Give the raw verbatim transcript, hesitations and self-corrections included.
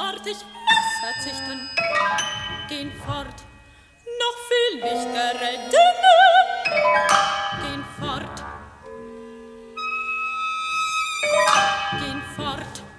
artig Messer züchten. Gehen fort, noch viel wichtigere Dinge. Gehen fort, gehen fort.